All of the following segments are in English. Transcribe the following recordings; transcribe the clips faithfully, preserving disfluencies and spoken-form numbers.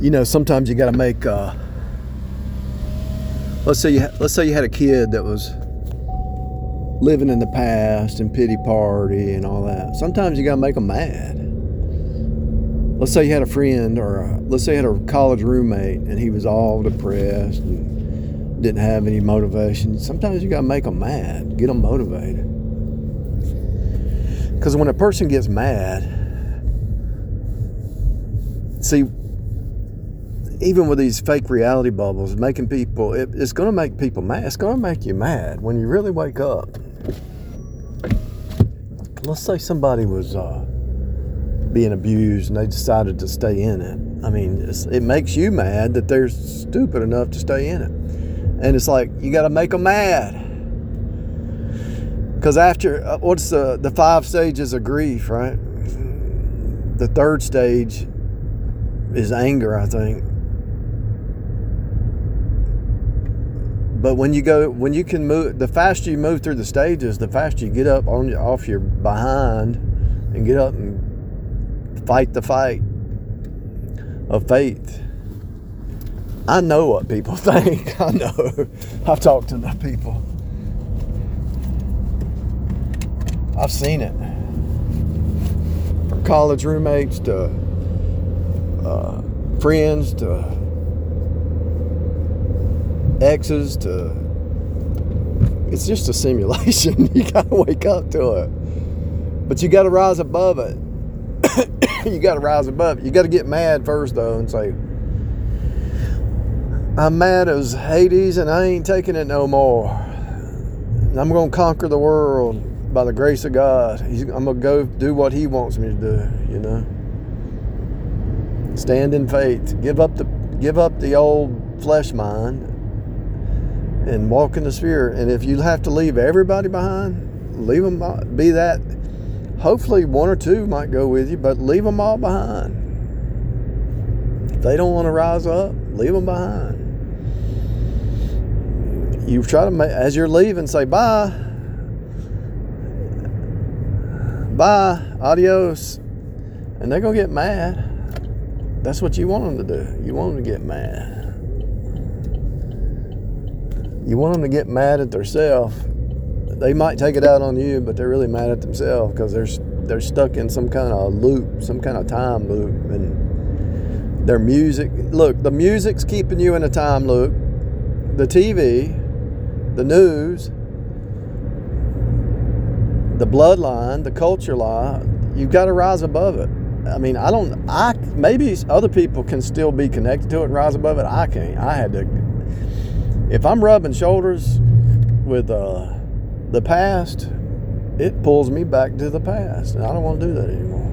You know, sometimes you got to make. Uh, let's say you ha- let's say you had a kid that was living in the past and pity party and all that. Sometimes you got to make them mad. Let's say you had a friend, or a, let's say you had a college roommate, and he was all depressed and didn't have any motivation. Sometimes you got to make them mad, get them motivated. Because when a person gets mad, see, even with these fake reality bubbles, making people, it, it's going to make people mad. It's going to make you mad when you really wake up. Let's say somebody was uh, being abused and they decided to stay in it. I mean, it's, it makes you mad that they're stupid enough to stay in it. And it's like, you got to make them mad. Because after, uh, what's the, the five stages of grief, right? The third stage is anger, I think. But when you go, when you can move, the faster you move through the stages, the faster you get up on off your behind and get up and fight the fight of faith. I know what people think. I know. I've talked to the people. I've seen it. From college roommates to uh, friends to exes to, it's just a simulation. You gotta wake up to it, but you gotta rise above it. You gotta rise above it. You gotta get mad first though and say, I'm mad as Hades and I ain't taking it no more. I'm gonna conquer the world by the grace of God. He's, I'm gonna go do what He wants me to do, you know. Stand in faith. Give up the give up the old flesh mind and walk in the Spirit. And if you have to leave everybody behind, leave them. Be that. Hopefully one or two might go with you, but leave them all behind. If they don't want to rise up, leave them behind. You try to make, as you're leaving, say bye, bye, adios, and they're gonna get mad. That's what you want them to do. You want them to get mad. You want them to get mad at themselves. They might take it out on you, but they're really mad at themselves because they're they're stuck in some kind of loop, some kind of time loop, and their music. Look, the music's keeping you in a time loop. The T V, the news, the bloodline, the culture lie. You've got to rise above it. I mean, I don't. I maybe other people can still be connected to it and rise above it. I can't. I had to. If I'm rubbing shoulders with uh, the past, it pulls me back to the past. And I don't want to do that anymore.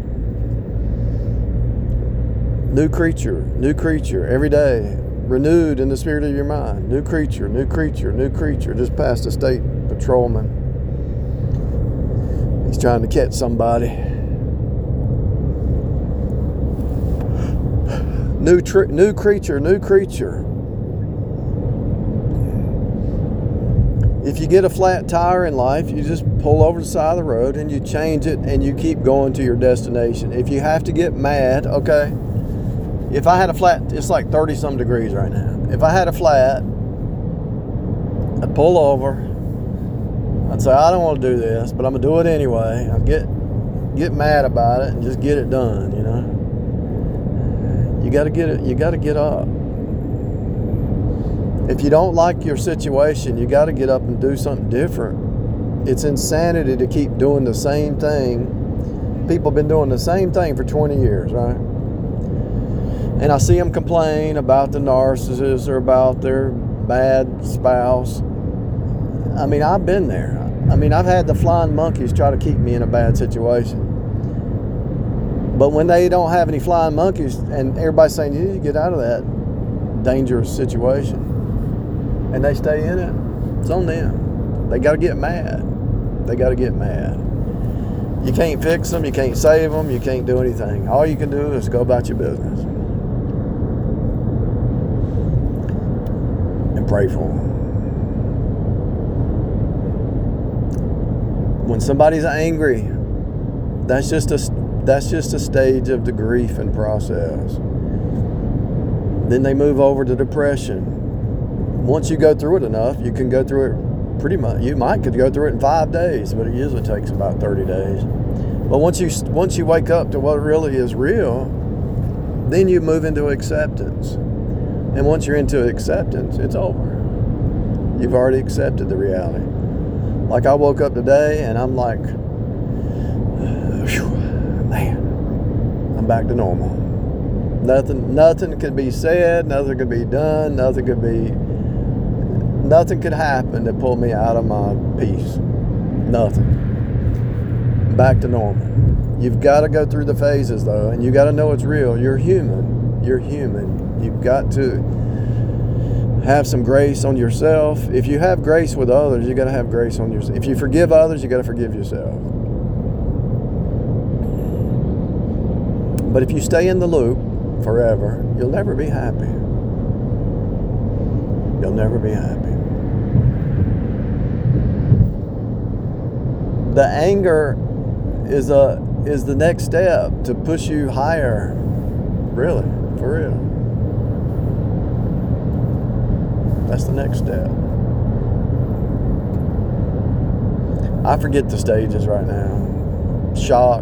New creature, new creature, every day. Renewed in the spirit of your mind. New creature, new creature, new creature. Just passed a state patrolman. He's trying to catch somebody. New, tr- new creature, new creature. If you get a flat tire in life, you just pull over the side of the road and you change it and you keep going to your destination. If you have to get mad, okay. If I had a flat, it's like thirty some degrees right now. If I had a flat, I'd pull over. I'd say, I don't want to do this, but I'm going to do it anyway. I'd get, get mad about it and just get it done, you know. You got to get it. You got to get up. If you don't like your situation, you got to get up and do something different. It's insanity to keep doing the same thing. People have been doing the same thing for twenty years, right? And I see them complain about the narcissist or about their bad spouse. I mean, I've been there. I mean, I've had the flying monkeys try to keep me in a bad situation. But when they don't have any flying monkeys and everybody's saying, you need to get out of that dangerous situation, and they stay in it, it's on them. They got to get mad. They got to get mad. You can't fix them. You can't save them. You can't do anything. All you can do is go about your business and pray for them. When somebody's angry, that's just a that's just a stage of the grief and process. Then they move over to depression. Once you go through it enough, you can go through it pretty much. You might could go through it in five days, but it usually takes about thirty days. But once you once you wake up to what really is real, then you move into acceptance. And once you're into acceptance, it's over. You've already accepted the reality. Like I woke up today and I'm like, man, I'm back to normal. Nothing, nothing could be said, nothing could be done, nothing could be, nothing could happen to pull me out of my peace. Nothing. Back to normal. You've got to go through the phases though, and you got to know it's real. You're human. You're human. You've got to have some grace on yourself. If you have grace with others, you got to have grace on yourself. If you forgive others, you got to forgive yourself. But if you stay in the loop forever, you'll never be happy. You'll never be happy. The anger is a is the next step to push you higher. Really, for real. That's the next step. I forget the stages right now. Shock.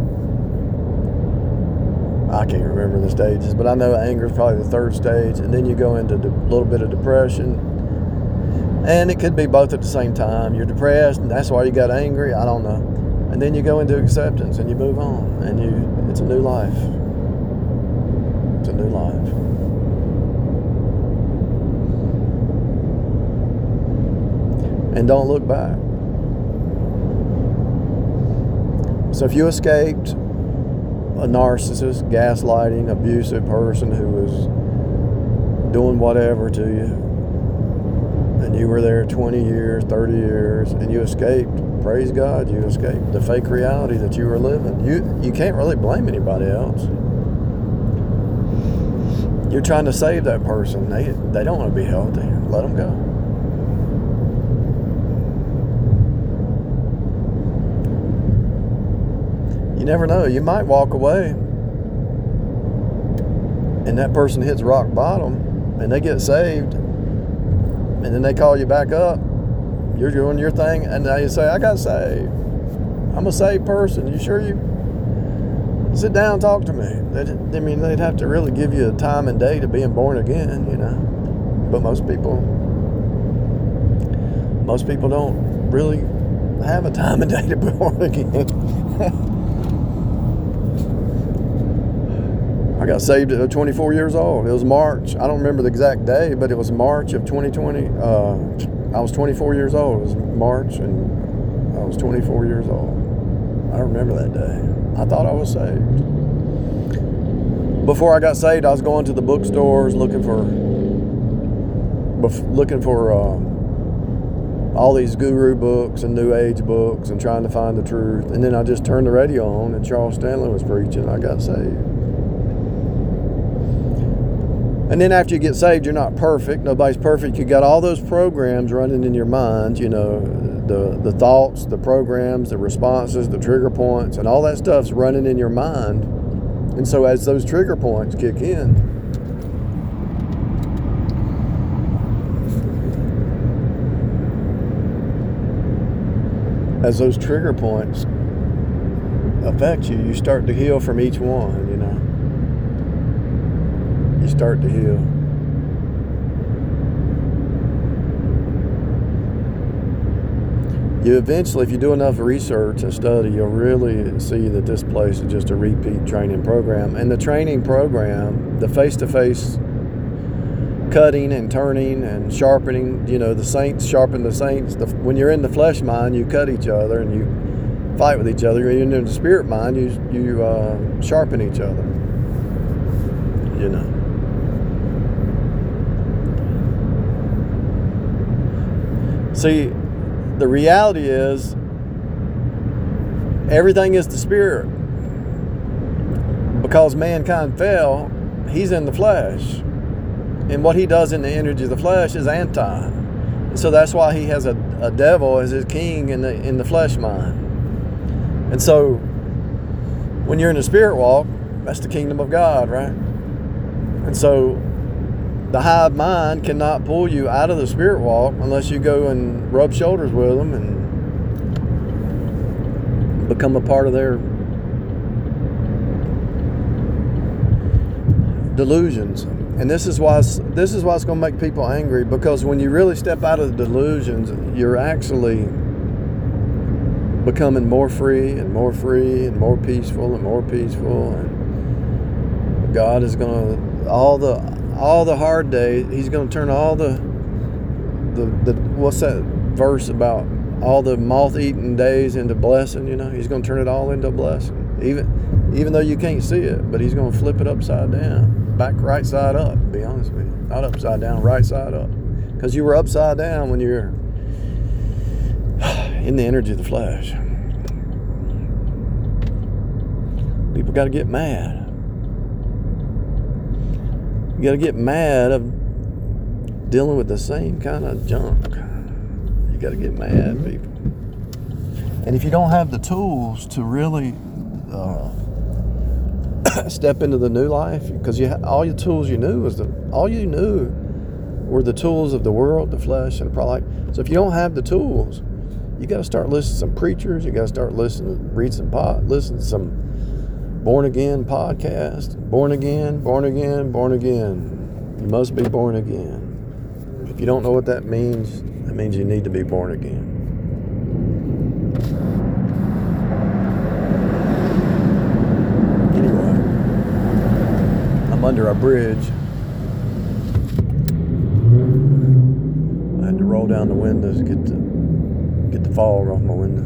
I can't remember the stages, but I know anger is probably the third stage, and then you go into a de- little bit of depression, and it could be both at the same time. You're depressed, and that's why you got angry. I don't know. And then you go into acceptance, and you move on, and you it's a new life. It's a new life. And don't look back. So if you escaped a narcissist, gaslighting, abusive person who was doing whatever to you, and you were there twenty years, thirty years, and you escaped, praise God, you escaped the fake reality that you were living. You you can't really blame anybody else. You're trying to save that person. They, they don't want to be healthy. Let them go. You never know. You might walk away and that person hits rock bottom and they get saved, and then they call you back up. You're doing your thing, and now you say, I got saved. I'm a saved person. You sure you? Sit down and talk to me. They'd, I mean, they'd have to really give you a time and day to being born again, you know. But most people, most people don't really have a time and day to be born again. I got saved at twenty-four years old. It was March. I don't remember the exact day, but it was March of twenty twenty. Uh, I was twenty-four years old. It was March, and I was twenty-four years old. I remember that day. I thought I was saved. Before I got saved, I was going to the bookstores looking for, looking for uh, all these guru books and New Age books and trying to find the truth. And then I just turned the radio on, and Charles Stanley was preaching. I got saved. And then after you get saved, you're not perfect. Nobody's perfect. You got all those programs running in your mind, you know, the, the thoughts, the programs, the responses, the trigger points, and all that stuff's running in your mind. And so as those trigger points kick in, as those trigger points affect you, you start to heal from each one, you know. You start to heal. You eventually, if you do enough research and study, you'll really see that this place is just a repeat training program. And the training program, the face-to-face cutting and turning and sharpening, you know, the saints sharpen the saints. The, when you're in the flesh mind, you cut each other and you fight with each other. When you're in the spirit mind, you, you uh, sharpen each other, you know. See, the reality is everything is the spirit. Because mankind fell, he's in the flesh. And what he does in the energy of the flesh is anti. And so that's why he has a, a devil as his king in the in the flesh mind. And so when you're in the spirit walk, that's the kingdom of God, right? And so the hive mind cannot pull you out of the spirit walk unless you go and rub shoulders with them and become a part of their delusions. And this is why it's, this is why it's going to make people angry, because when you really step out of the delusions, you're actually becoming more free and more free and more peaceful and more peaceful. And God is going to, all the all the hard days, He's going to turn all the the the what's that verse about all the moth-eaten days into blessing? You know, He's going to turn it all into a blessing, even even though you can't see it. But He's going to flip it upside down. Back right side up, to be honest with you. Not upside down, right side up. Because you were upside down when you're in the energy of the flesh. People got to get mad. You got to get mad of dealing with the same kind of junk. You got to get mad, people. And if you don't have the tools to really uh, step into the new life, because you ha- all your tools you knew was the all you knew were the tools of the world, the flesh, and pride. So if you don't have the tools, you got to start listening to some preachers. You got to start listening, read some pod, listen to some born again podcast. Born again, born again, born again. You must be born again. If you don't know what that means, that means you need to be born again. Under a bridge. I had to roll down the windows to get the get the fog off my window.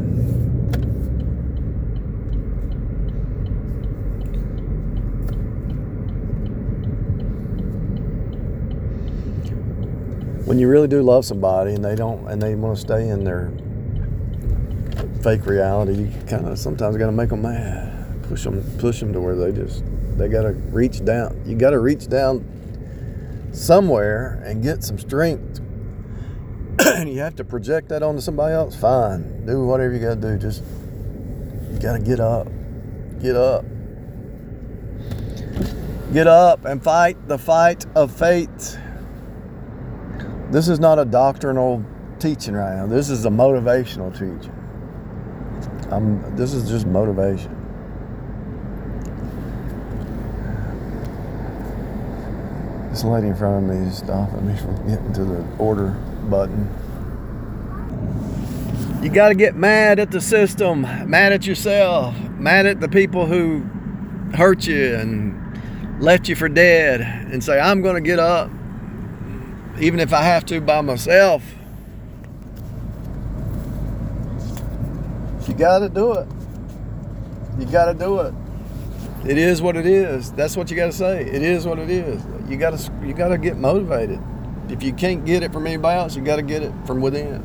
When you really do love somebody and they don't and they want to stay in their fake reality, you kind of sometimes got to make them mad. Push them, push them to where they just They got to reach down. You got to reach down somewhere and get some strength. And you have to project that onto somebody else. Fine. Do whatever you got to do. Just, you got to get up. Get up. Get up and fight the fight of faith. This is not a doctrinal teaching right now. This is a motivational teaching. I'm, this is just motivation. This lady in front of me is stopping me from getting to the order button. You got to get mad at the system, mad at yourself, mad at the people who hurt you and left you for dead, and say, I'm going to get up, even if I have to by myself. You got to do it. You got to do it. It is what it is. That's what you got to say. It is what it is. You got to you got to get motivated. If you can't get it from anybody else, you got to get it from within.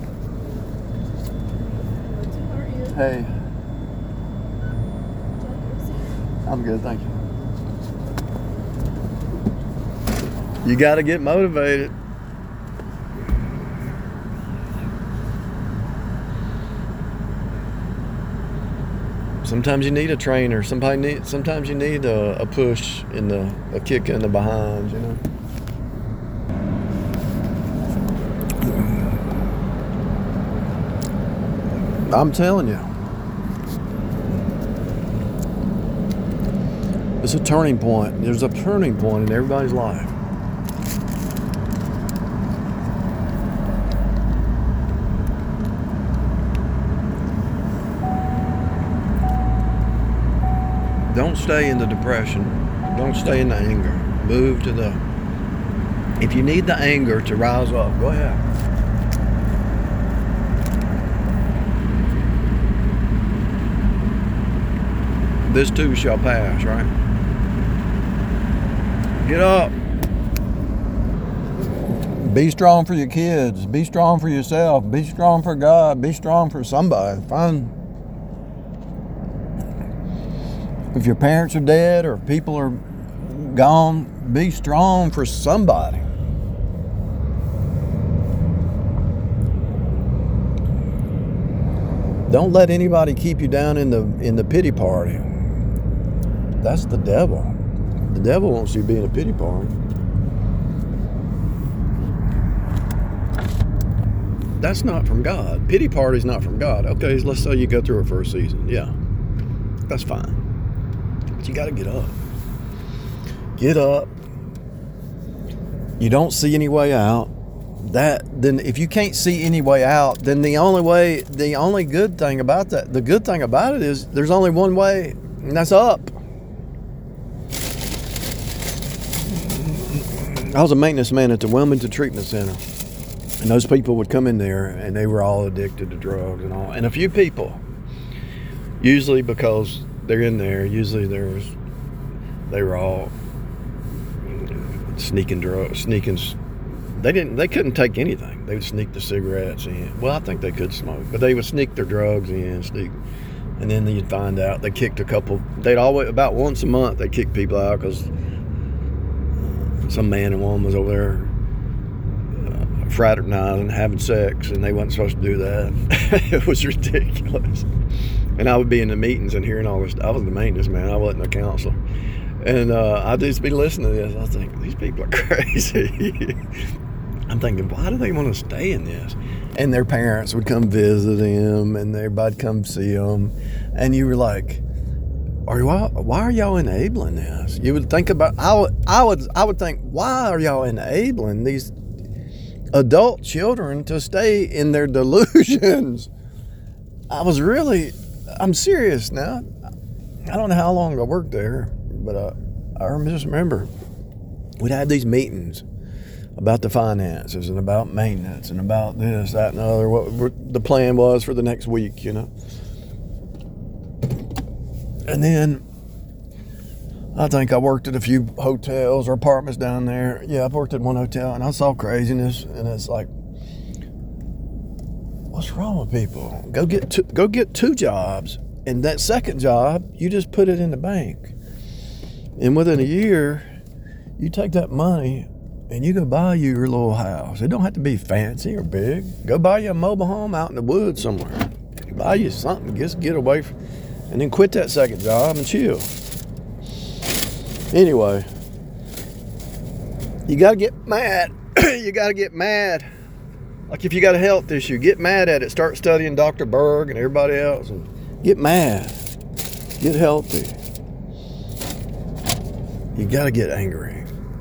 How are you? Hey. I'm good, thank you. You got to get motivated. Sometimes you need a trainer. Somebody need. Sometimes you need a, a push in the a kick in the behind. You know. I'm telling you, it's a turning point. There's a turning point in everybody's life. Don't stay in the depression. Don't stay in the anger. Move to the... If you need the anger to rise up, go ahead. This too shall pass, right? Get up. Be strong for your kids. Be strong for yourself. Be strong for God. Be strong for somebody. Find... If your parents are dead or people are gone, be strong for somebody. Don't let anybody keep you down in the in the pity party. That's the devil. The devil wants you to be in a pity party. that's not from God. Pity party's not from God. Okay, let's say you go through it for a season. Yeah, that's fine. But you got to get up. Get up. You don't see any way out. That then, if you can't see any way out, then the only way, the only good thing about that, the good thing about it is there's only one way, and that's up. I was a maintenance man at the Wilmington Treatment Center, and those people would come in there, and they were all addicted to drugs and all. And a few people, usually because they're in there, usually there's, they were all sneaking drugs, sneaking. They didn't. They couldn't take anything. They would sneak the cigarettes in. Well, I think they could smoke, but they would sneak their drugs in, sneak, and then you'd find out they kicked a couple. They'd always about once a month they kick people out because some man and woman was over there uh, fraternizing, having sex, and they wasn't supposed to do that. It was ridiculous. And I would be in the meetings and hearing all this. I was the maintenance man. I wasn't a counselor. And uh, I'd just be listening to this. I was thinking, these people are crazy. I'm thinking, why do they want to stay in this? And their parents would come visit them, and everybody'd come see them. And you were like, are you, why, why are y'all enabling this? You would think about, I would, I would, I would think, why are y'all enabling these adult children to stay in their delusions? I was really, I'm serious now. I don't know how long I worked there, but uh, I just remember we'd have these meetings about the finances and about maintenance and about this, that, and the other, what the plan was for the next week, you know. And then I think I worked at a few hotels or apartments down there. Yeah, I've worked at one hotel, and I saw craziness, and it's like, what's wrong with people? Go get two, go get two jobs, and that second job, you just put it in the bank. And within a year, you take that money and you go buy you your little house. It don't have to be fancy or big. Go buy you a mobile home out in the woods somewhere. Buy you something, just get away from, and then quit that second job and chill. Anyway, you got to get mad. You got to get mad. Like if you got a health issue, get mad at it. Start studying Doctor Berg and everybody else and get mad. Get healthy. You got to get angry.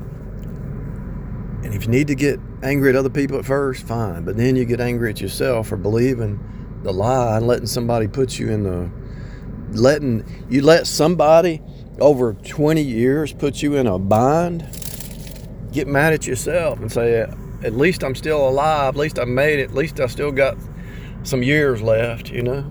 And if you need to get angry at other people at first, fine. But then you get angry at yourself for believing the lie and letting somebody put you in the, letting, you let somebody over twenty years put you in a bind. Get mad at yourself and say, at least I'm still alive. At least I made it. At least I still got some years left, you know.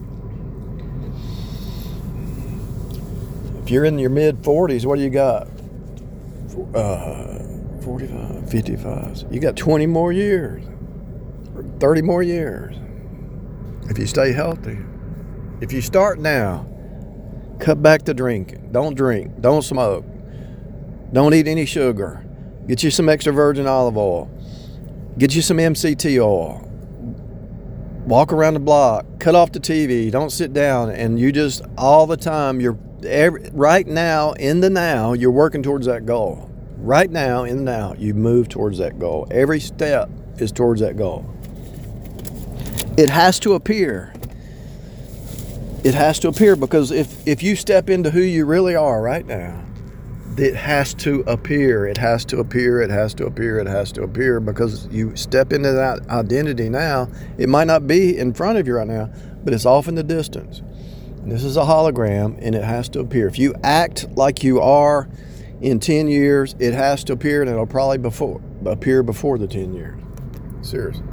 If you're in your mid forties, what do you got? Uh, forty-five, fifty-five. You got twenty more years, or thirty more years. If you stay healthy. If you start now, cut back the drinking. Don't drink. Don't smoke. Don't eat any sugar. Get you some extra virgin olive oil. Get you some M C T oil. Walk around the block. Cut off the T V. Don't sit down. And you just, all the time, you're every, right now, in the now, you're working towards that goal. Right now, in the now, you move towards that goal. Every step is towards that goal. It has to appear. It has to appear because if, if you step into who you really are right now, it has to appear. It has to appear. It has to appear. It has to appear because you step into that identity now. It might not be in front of you right now, but it's off in the distance. And this is a hologram, and it has to appear. If you act like you are in ten years, it has to appear, and it'll probably before appear before the ten years. Seriously.